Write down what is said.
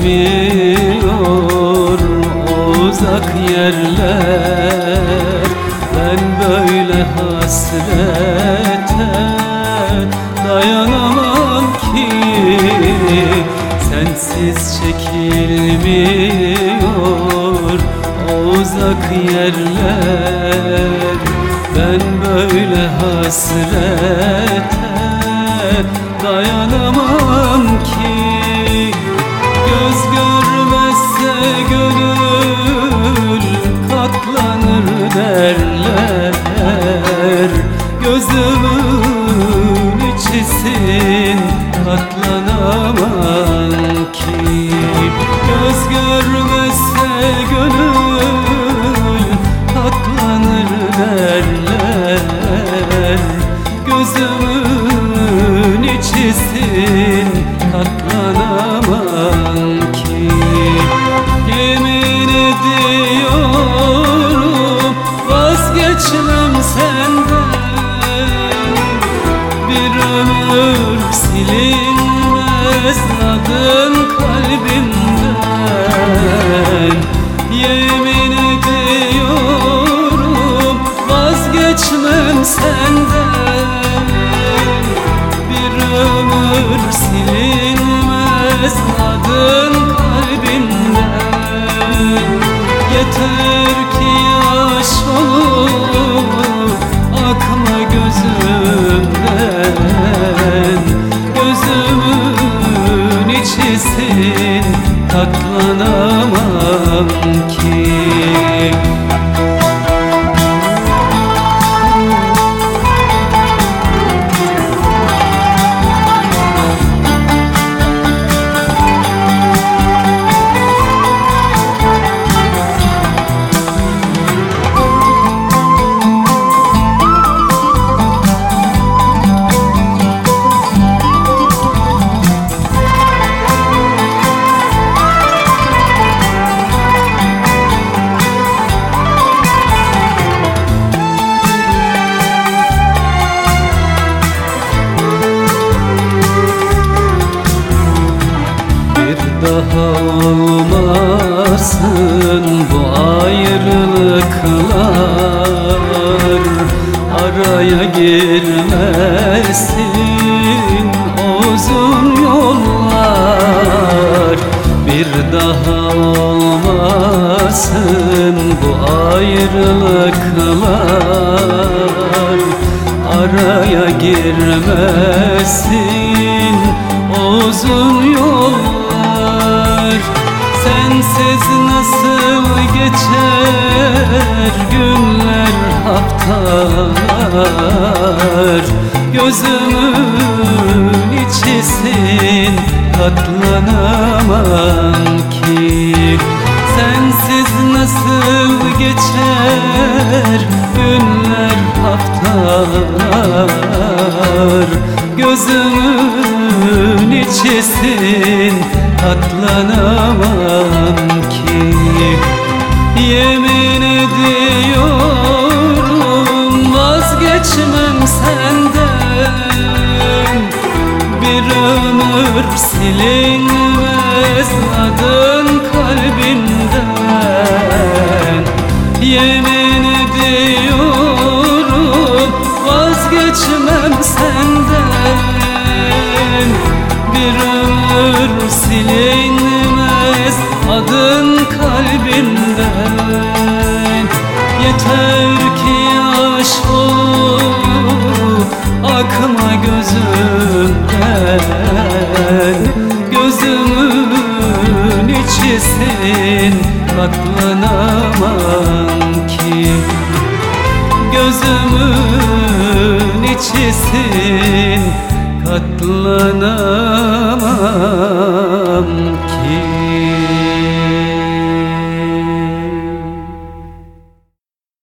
çekilmiyor o uzak yerler. Ben böyle hasrete dayanamam ki, sensiz çekilmiyor o uzak yerler. Ben böyle hasrete dayanamam ki, göz görmezse gönül katlanır derler. Gözümün içisin katlanamam ki, göz görmezse gönül katlanır derler. Gözümün içisin katlanamam ki. Yemin ediyorum vazgeçmem senden, bir ömür silinmez adın kalbimden. Yemin ediyorum vazgeçmem senden, bir ömür silinmez adın kalbimden. Yeter ki yaş olup akma gözümden, gözümün içisin katlanamam ki. Daha olmasın bu ayrılıklar, araya girmesin o uzun yollar. Bir daha olmasın bu ayrılıklar, araya girmesin o uzun yollar. Sensiz nasıl geçer günler, haftalar. Gözümün içisin katlanamam ki, sensiz nasıl geçer günler, haftalar. Gözümün içisin katlanamam ki. Yemin ediyorum vazgeçmem senden, bir ömür silinmez adın kalbimden. Yemin ediyorum vazgeçmem senden, bir ömür silinmez adın kalbimden. Yeter ki yaş olup akma gözümden, gözümün içisin katlanamam ki, gözümün içisin katlanamam